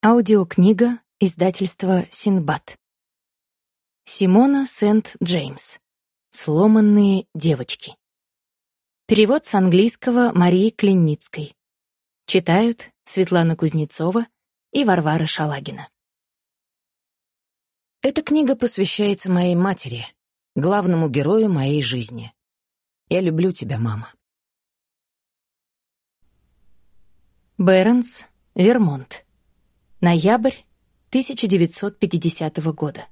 Аудиокнига издательства «Синдбад». Симона Сент-Джеймс. «Сломанные девочки». Перевод с английского Марии Клинницкой. Читают Светлана Кузнецова и Варвара Шалагина. Эта книга посвящается моей матери, главному герою моей жизни. Я люблю тебя, мама. Бернс, Вермонт. Ноябрь 1950 года.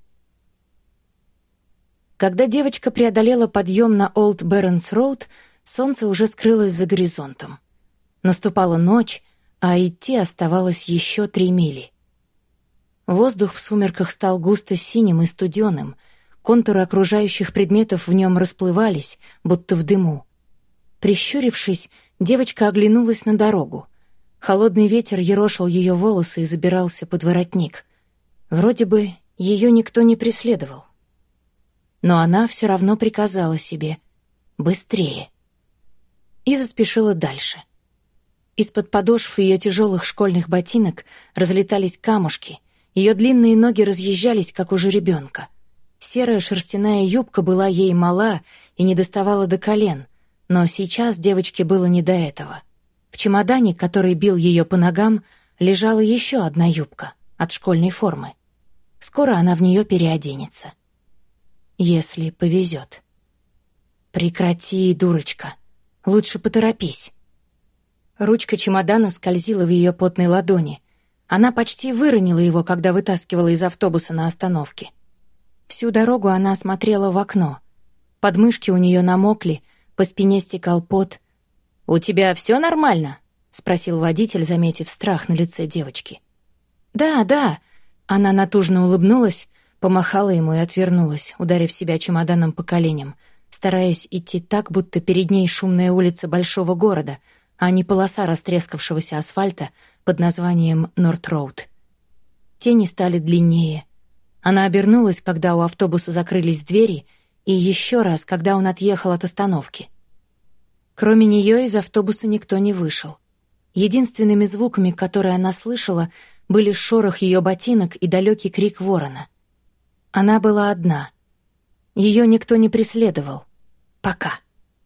Когда девочка преодолела подъем на Олд Бернс-Роуд, солнце уже скрылось за горизонтом. Наступала ночь, а идти оставалось еще 3 мили. Воздух в сумерках стал густо синим и студеным, контуры окружающих предметов в нем расплывались, будто в дыму. Прищурившись, девочка оглянулась на дорогу. Холодный ветер ерошил ее волосы и забирался под воротник. Вроде бы ее никто не преследовал. Но она все равно приказала себе «быстрее» и заспешила дальше. Из-под подошв ее тяжелых школьных ботинок разлетались камушки, ее длинные ноги разъезжались, как у жеребенка. Серая шерстяная юбка была ей мала и не доставала до колен, но сейчас девочке было не до этого. В чемодане, который бил ее по ногам, лежала еще одна юбка от школьной формы. Скоро она в нее переоденется. Если повезет. «Прекрати, дурочка. Лучше поторопись». Ручка чемодана скользила в ее потной ладони. Она почти выронила его, когда вытаскивала из автобуса на остановке. Всю дорогу она смотрела в окно. Подмышки у нее намокли, по спине стекал пот. «У тебя все нормально?» — спросил водитель, заметив страх на лице девочки. «Да, да». Она натужно улыбнулась, помахала ему и отвернулась, ударив себя чемоданом по коленям, стараясь идти так, будто перед ней шумная улица большого города, а не полоса растрескавшегося асфальта под названием Норт-Роуд. Тени стали длиннее. Она обернулась, когда у автобуса закрылись двери, и еще раз, когда он отъехал от остановки. Кроме нее из автобуса никто не вышел. Единственными звуками, которые она слышала, были шорох ее ботинок и далекий крик ворона. Она была одна. Ее никто не преследовал. Пока.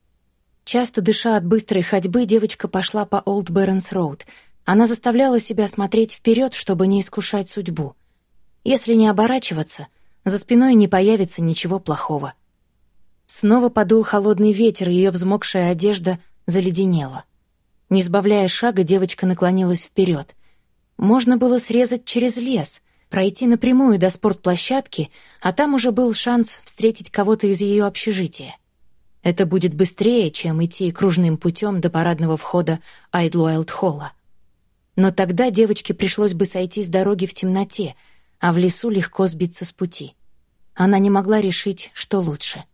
Часто дыша от быстрой ходьбы, девочка пошла по Олд Бернс-Роуд. Она заставляла себя смотреть вперед, чтобы не искушать судьбу. Если не оборачиваться, за спиной не появится ничего плохого. Снова подул холодный ветер, и ее взмокшая одежда заледенела. Не сбавляя шага, девочка наклонилась вперед. Можно было срезать через лес, пройти напрямую до спортплощадки, а там уже был шанс встретить кого-то из ее общежития. Это будет быстрее, чем идти кружным путем до парадного входа Айдлуэлд-холла. Но тогда девочке пришлось бы сойти с дороги в темноте, а в лесу легко сбиться с пути. Она не могла решить, что лучше.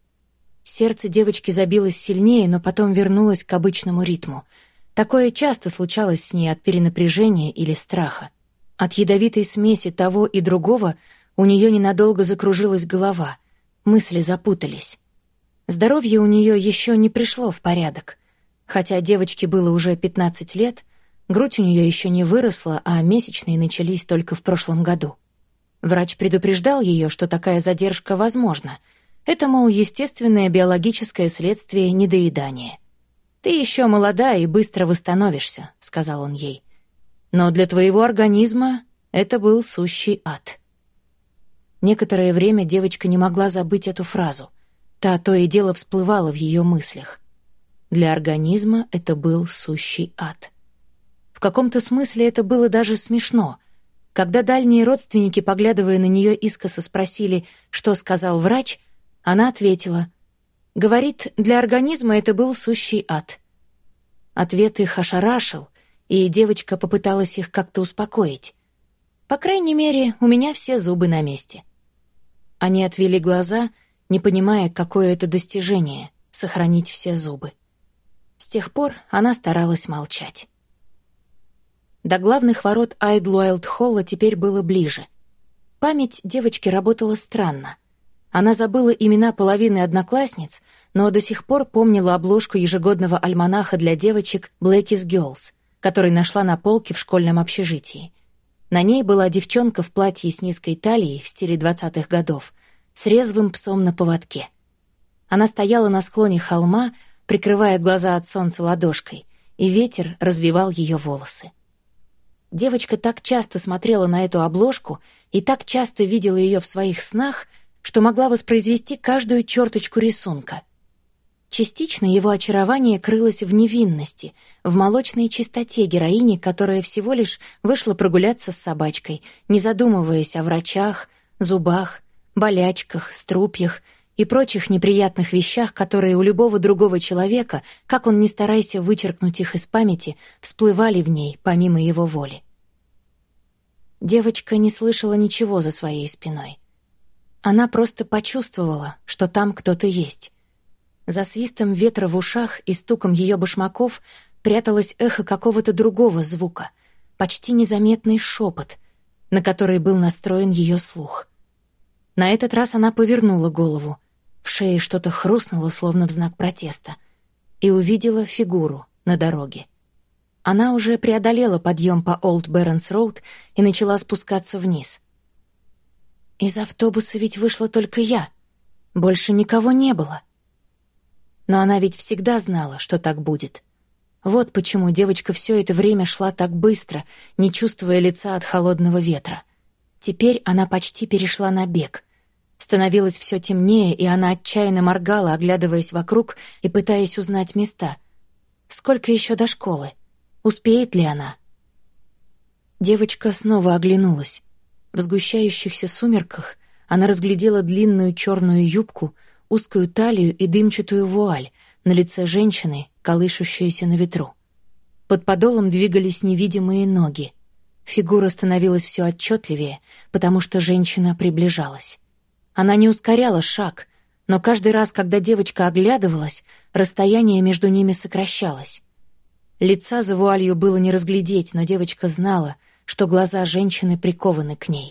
Сердце девочки забилось сильнее, но потом вернулось к обычному ритму. Такое часто случалось с ней от перенапряжения или страха. От ядовитой смеси того и другого у нее ненадолго закружилась голова, мысли запутались. Здоровье у нее еще не пришло в порядок. Хотя девочке было уже 15 лет, грудь у нее еще не выросла, а месячные начались только в прошлом году. Врач предупреждал ее, что такая задержка возможна. Это, мол, естественное биологическое следствие недоедания. «Ты еще молода и быстро восстановишься», — сказал он ей. «Но для твоего организма это был сущий ад». Некоторое время девочка не могла забыть эту фразу. Та то и дело всплывала в ее мыслях. Для организма это был сущий ад. В каком-то смысле это было даже смешно. Когда дальние родственники, поглядывая на нее искоса, спросили, что сказал врач, она ответила: «Говорит, для организма это был сущий ад». Ответ их ошарашил, и девочка попыталась их как-то успокоить. «По крайней мере, у меня все зубы на месте». Они отвели глаза, не понимая, какое это достижение — сохранить все зубы. С тех пор она старалась молчать. До главных ворот Айдлуэлд-холла теперь было ближе. Память девочки работала странно. Она забыла имена половины одноклассниц, но до сих пор помнила обложку ежегодного альманаха для девочек «Blacky's Girls», который нашла на полке в школьном общежитии. На ней была девчонка в платье с низкой талией в стиле 20-х годов, с резвым псом на поводке. Она стояла на склоне холма, прикрывая глаза от солнца ладошкой, и ветер развивал ее волосы. Девочка так часто смотрела на эту обложку и так часто видела ее в своих снах, что могла воспроизвести каждую черточку рисунка. Частично его очарование крылось в невинности, в молочной чистоте героини, которая всего лишь вышла прогуляться с собачкой, не задумываясь о врачах, зубах, болячках, струпьях и прочих неприятных вещах, которые у любого другого человека, как он ни старайся вычеркнуть их из памяти, всплывали в ней помимо его воли. Девочка не слышала ничего за своей спиной. Она просто почувствовала, что там кто-то есть. За свистом ветра в ушах и стуком ее башмаков пряталось эхо какого-то другого звука, почти незаметный шепот, на который был настроен ее слух. На этот раз она повернула голову. В шее что-то хрустнуло, словно в знак протеста, и увидела фигуру на дороге. Она уже преодолела подъем по Олд Бернс Роуд и начала спускаться вниз. Из автобуса ведь вышла только я. Больше никого не было. Но она ведь всегда знала, что так будет. Вот почему девочка все это время шла так быстро, не чувствуя лица от холодного ветра. Теперь она почти перешла на бег. Становилось все темнее, и она отчаянно моргала, оглядываясь вокруг и пытаясь узнать места. Сколько еще до школы? Успеет ли она? Девочка снова оглянулась. В сгущающихся сумерках она разглядела длинную черную юбку, узкую талию и дымчатую вуаль на лице женщины, колышущуюся на ветру. Под подолом двигались невидимые ноги. Фигура становилась все отчетливее, потому что женщина приближалась. Она не ускоряла шаг, но каждый раз, когда девочка оглядывалась, расстояние между ними сокращалось. Лица за вуалью было не разглядеть, но девочка знала, что глаза женщины прикованы к ней.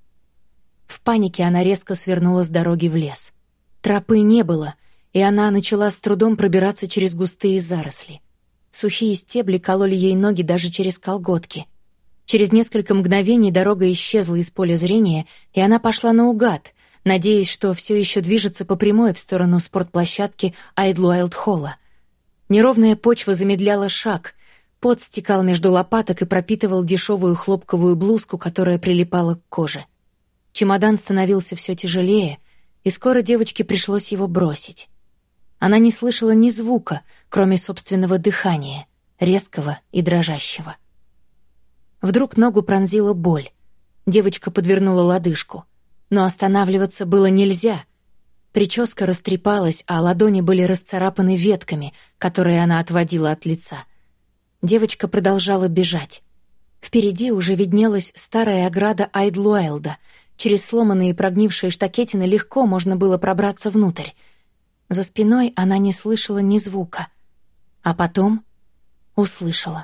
В панике она резко свернула с дороги в лес. Тропы не было, и она начала с трудом пробираться через густые заросли. Сухие стебли кололи ей ноги даже через колготки. Через несколько мгновений дорога исчезла из поля зрения, и она пошла наугад, надеясь, что все еще движется по прямой в сторону спортплощадки Айдлуайлд-Холла. Неровная почва замедляла шаг, пот стекал между лопаток и пропитывал дешевую хлопковую блузку, которая прилипала к коже. Чемодан становился все тяжелее, и скоро девочке пришлось его бросить. Она не слышала ни звука, кроме собственного дыхания, резкого и дрожащего. Вдруг ногу пронзила боль. Девочка подвернула лодыжку. Но останавливаться было нельзя. Прическа растрепалась, а ладони были расцарапаны ветками, которые она отводила от лица. Девочка продолжала бежать. Впереди уже виднелась старая ограда Айдлуайлда. Через сломанные и прогнившие штакетины легко можно было пробраться внутрь. За спиной она не слышала ни звука. А потом услышала.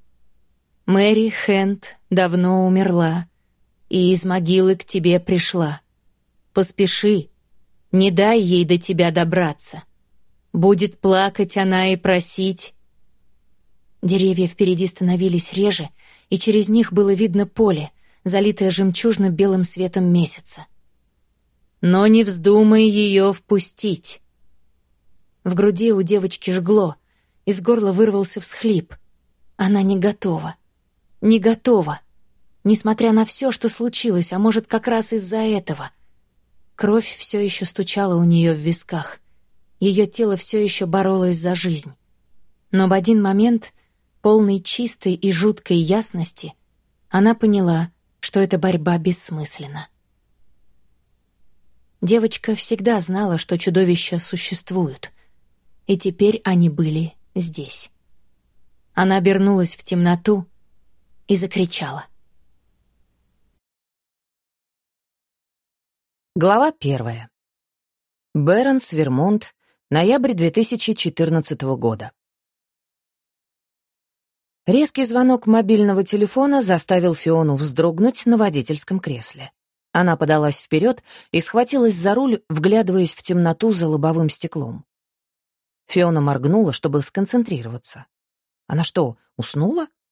«Мэри Хэнд давно умерла, и из могилы к тебе пришла. Поспеши, не дай ей до тебя добраться. Будет плакать она и просить». Деревья впереди становились реже, и через них было видно поле, залитое жемчужно-белым светом месяца. «Но не вздумай ее впустить». В груди у девочки жгло, из горла вырвался всхлип. Она не готова. Не готова. Несмотря на все, что случилось, а может, как раз из-за этого. Кровь все еще стучала у нее в висках. Ее тело все еще боролось за жизнь. Но в один момент, полный чистой и жуткой ясности, она поняла, что эта борьба бессмысленна. Девочка всегда знала, что чудовища существуют, и теперь они были здесь. Она обернулась в темноту и закричала. Глава 1. Бернс, Вермонт, ноябрь 2014 года. Резкий звонок мобильного телефона заставил Фиону вздрогнуть на водительском кресле. Она подалась вперед и схватилась за руль, вглядываясь в темноту за лобовым стеклом. Фиона моргнула, чтобы сконцентрироваться. Она что, уснула?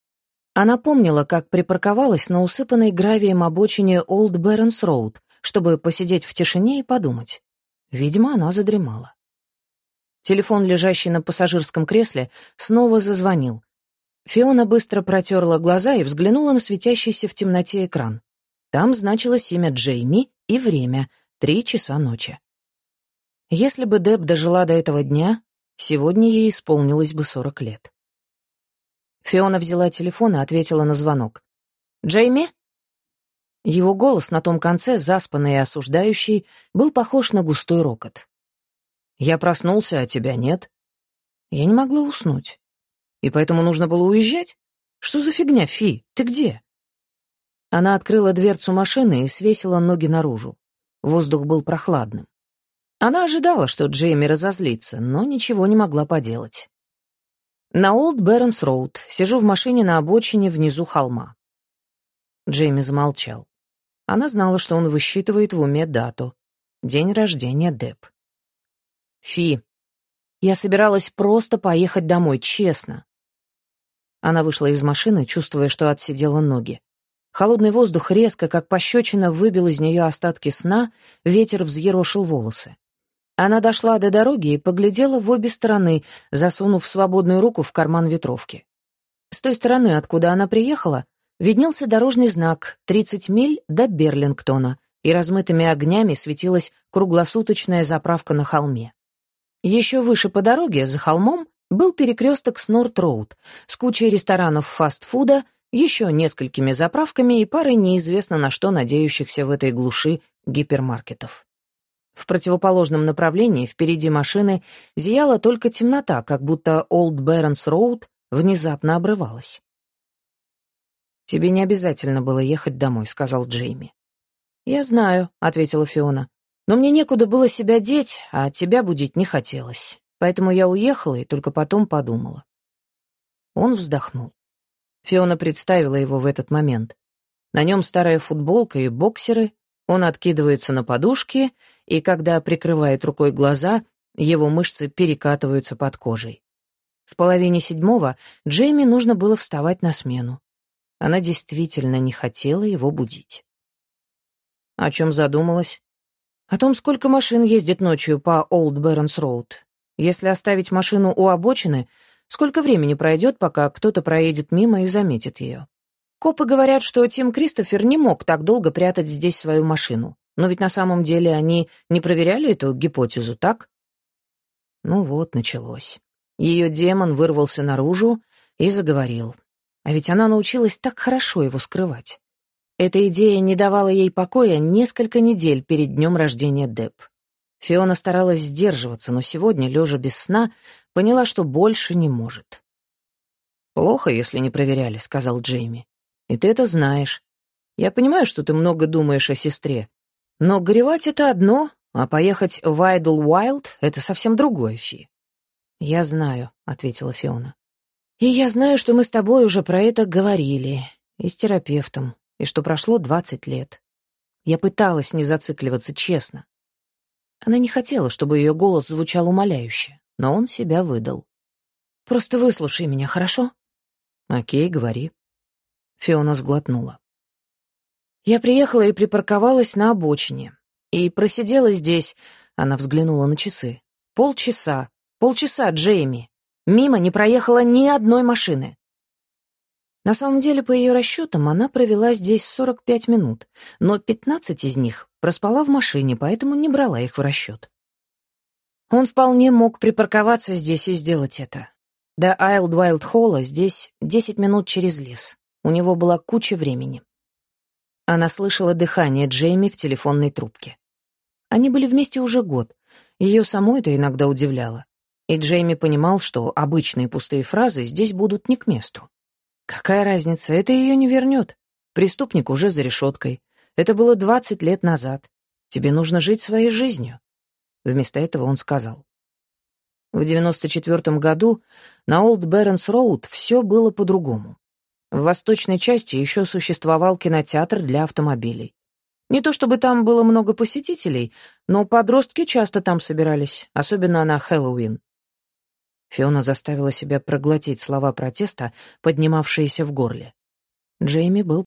Она помнила, как припарковалась на усыпанной гравием обочине Олд Бернс Роуд, чтобы посидеть в тишине и подумать. Видимо, она задремала. Телефон, лежащий на пассажирском кресле, снова зазвонил. Фиона быстро протерла глаза и взглянула на светящийся в темноте экран. Там значилось имя Джейми и время — 3 часа ночи. Если бы Деб дожила до этого дня, сегодня ей исполнилось бы 40 лет. Фиона взяла телефон и ответила на звонок. «Джейми?» Его голос на том конце, заспанный и осуждающий, был похож на густой рокот. «Я проснулся, а тебя нет». Я не могла уснуть. И поэтому нужно было уезжать? Что за фигня, Фи? Ты где? Она открыла дверцу машины и свесила ноги наружу. Воздух был прохладным. Она ожидала, что Джейми разозлится, но ничего не могла поделать. На Олд Бернс Роуд сижу в машине на обочине внизу холма. Джейми замолчал. Она знала, что он высчитывает в уме дату. День рождения Деб. «Фи, я собиралась просто поехать домой, честно». Она вышла из машины, чувствуя, что отсидела ноги. Холодный воздух резко, как пощечина, выбил из нее остатки сна, ветер взъерошил волосы. Она дошла до дороги и поглядела в обе стороны, засунув свободную руку в карман ветровки. С той стороны, откуда она приехала, виднелся дорожный знак «30 миль до Берлингтона», и размытыми огнями светилась круглосуточная заправка на холме. Еще выше по дороге, за холмом, был перекресток с Норт-Роуд с кучей ресторанов фастфуда, еще несколькими заправками и парой неизвестно на что надеющихся в этой глуши гипермаркетов. В противоположном направлении, впереди машины, зияла только темнота, как будто Олд Бернс Роуд внезапно обрывалась. «Тебе не обязательно было ехать домой», — сказал Джейми. «Я знаю», — ответила Фиона. «Но мне некуда было себя деть, а тебя будить не хотелось. Поэтому я уехала и только потом подумала». Он вздохнул. Фиона представила его в этот момент. На нем старая футболка и боксеры, он откидывается на подушки, и когда прикрывает рукой глаза, его мышцы перекатываются под кожей. В 6:30 Джейми нужно было вставать на смену. Она действительно не хотела его будить. О чем задумалась? О том, сколько машин ездит ночью по Олд Бернс Роуд. Если оставить машину у обочины, сколько времени пройдет, пока кто-то проедет мимо и заметит ее? Копы говорят, что Тим Кристофер не мог так долго прятать здесь свою машину. Но ведь на самом деле они не проверяли эту гипотезу, так? Ну вот, началось. Ее демон вырвался наружу и заговорил. А ведь она научилась так хорошо его скрывать. Эта идея не давала ей покоя несколько недель перед днем рождения Деб. Фиона старалась сдерживаться, но сегодня, лежа без сна, поняла, что больше не может. «Плохо, если не проверяли», — сказал Джейми. «И ты это знаешь. Я понимаю, что ты много думаешь о сестре. Но горевать — это одно, а поехать в Айдлвайлд — это совсем другое, Фи». «Я знаю», — ответила Фиона. «И я знаю, что мы с тобой уже про это говорили, и с терапевтом, и что прошло 20 лет. Я пыталась не зацикливаться, честно». Она не хотела, чтобы ее голос звучал умоляюще, но он себя выдал. «Просто выслушай меня, хорошо?» «Окей, говори». Фиона сглотнула. «Я приехала и припарковалась на обочине. И просидела здесь», — она взглянула на часы, «полчаса, Джейми. Мимо не проехала ни одной машины». На самом деле, по ее расчетам, она провела здесь 45 минут, но 15 из них проспала в машине, поэтому не брала их в расчет. Он вполне мог припарковаться здесь и сделать это. До Айдлвайлд-холла здесь 10 минут через лес. У него была куча времени. Она слышала дыхание Джейми в телефонной трубке. Они были вместе уже год. Ее самой это иногда удивляло. И Джейми понимал, что обычные пустые фразы здесь будут не к месту. Какая разница, это ее не вернет. Преступник уже за решеткой. Это было 20 лет назад. Тебе нужно жить своей жизнью. Вместо этого он сказал. В 94-м году на Олд Бернс Роуд все было по-другому. В восточной части еще существовал кинотеатр для автомобилей. Не то чтобы там было много посетителей, но подростки часто там собирались, особенно на Хэллоуин. Фиона заставила себя проглотить слова протеста, поднимавшиеся в горле. Джейми был